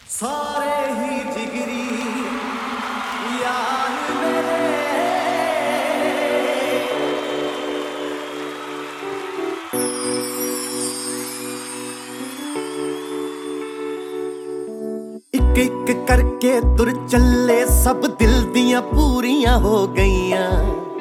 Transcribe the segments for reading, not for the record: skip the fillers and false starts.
सारे ही जिगरी यार मेरे एक एक करके तुर चले सब दिल दियां पूरियां हो गईयां।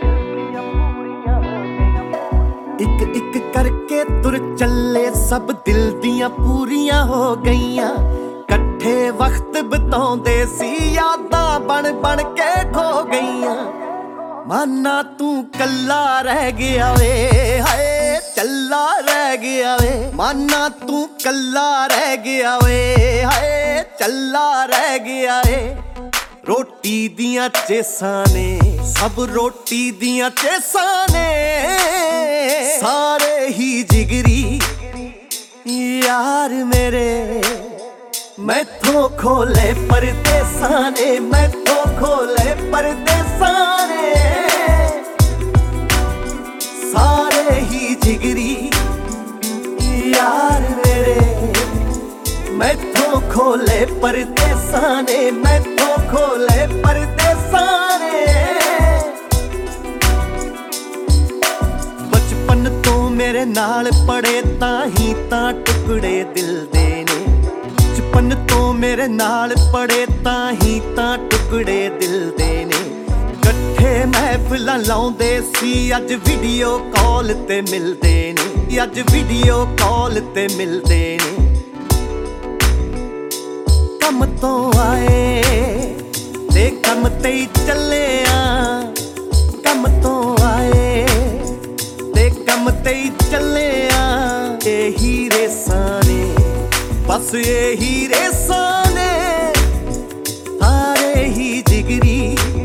एक एक करके तुर चले सब दिल दियां पूरियां हो गईयां। कट्ठे वक्त बिताउंदे सी यादां बन बन के खो गईयां। माना तू कल्ला रह गया वे हाय चल्ला रह गया वे। माना तू कल्ला रह गया वे हाय चल्ला रह गया वे। रोटी दियां चेसां ने सब रोटी दियां चेसां ने सारे ही जिगरी यार मेरे। मैथों खोले परदेसां ने मैथों खोले परदेसां ने सारे ही जिगरी यार मेरे। मैथों खोले परदेसां ने मैथों खोले परदेसां ने। बचपन तो मेरे नाल पड़े ताही तां टुकड़े दिल दे ने। बचपन तो मेरे नाल पड़े ताही तां टुकड़े दिल दे ने। कट्ठे महफिलां लाउंदे सी अज वीडियो कॉल ते मिलदे ने। अज वीडियो कॉल ते मिलदे ने। कम तो आए ते कम ते ही चले आ। कम तो आए ते कम ते ही चले आ। यही रेसां ने बस यही रेसां ने सारे ही जिगरी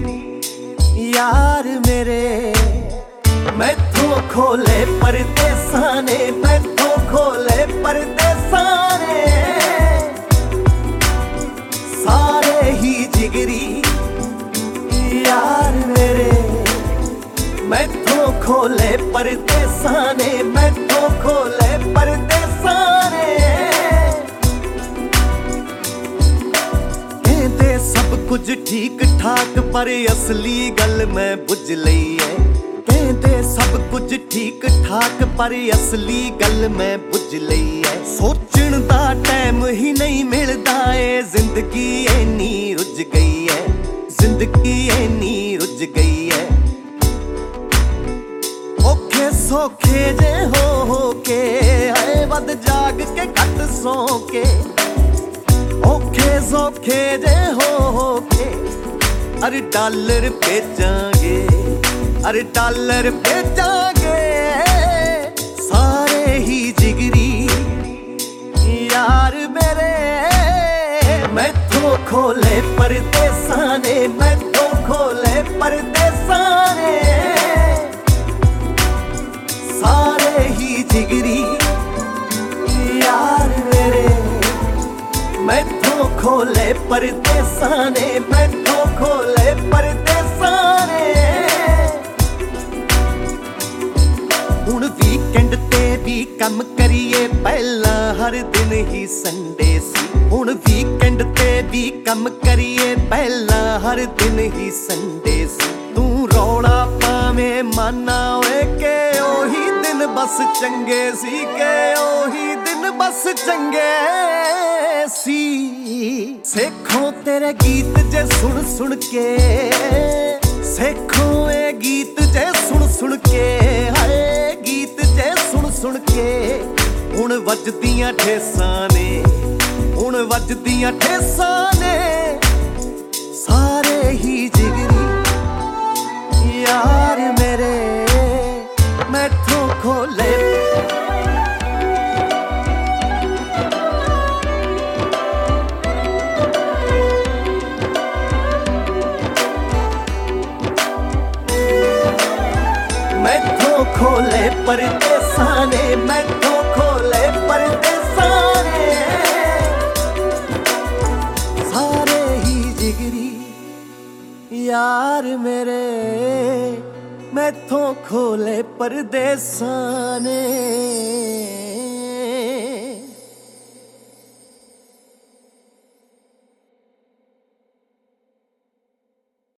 यार मेरे। मैथों खोले परदेसां ने मैथों खोले परदेसां ने सारे ही जिगरी यार मेरे। मैथों खोले परदेसां ने मैथों खोले परदेसां ने। कहंदे सब कुछ ठीक ठाक पर असली गल मैं बुझ लई है। कहंदे सब कुछ ठीक ठाक पर असली गल मैं बुझ लई है। सोचण दा टाइम ही नहीं मिलदा ए जिंदगी इन्नी रुझ गई है। जिंदगी इन्नी रुझ गई है। औखे सौखे जे हो के आए वध जाग के घट सौ के। औखे सौखे जे हो के अरे डॉलर भेजांगे अरे डॉलर भेजांगे सारे ही जिगरी यार मेरे। मैथों खोले परदेसां ने मैथों खोले परदेसां ने सारे ही जिगरी यार मेरे। मैथों खोले परदेसां ने मैथों खोले परदेसां ने। हुण वीकेंड ते भी कम करिए पहला हर दिन ही संडे सी। हुण वीकेंड ते भी कम करिए पहला हर दिन ही संडे सी। तू रौला पावें माना ओए के ओही दिन बस चंगे सी के ओही दिन बस चंगे सी। सेखों तेरे गीत जे सुन सुन के सेखों ए गीत जे सुन सुन के हाय गीत जे सुन सुन के। हुण वजदियां ठेसां ने हुण वजदियां ठेसां ने सारे ही जिगरी यार मेरे। मैथों खोले मैथों खोले परदेसां ने मैथों खोले परदेसां ने सारे ही जिगरी यार मेरे। मैथों खोले परदेसां ने।